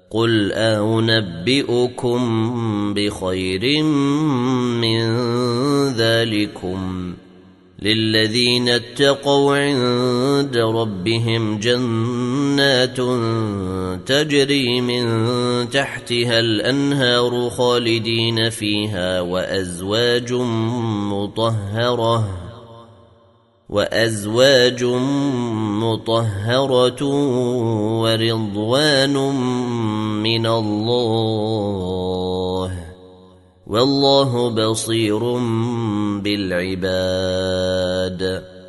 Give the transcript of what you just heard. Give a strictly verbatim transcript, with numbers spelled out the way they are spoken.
قل أنبئكم بخير من ذلكم للذين اتقوا عند ربهم جنات تجري من تحتها الأنهار خالدين فيها وأزواج مطهرة وأزواج مطهرة ورضوان من الله والله بصير بالعباد.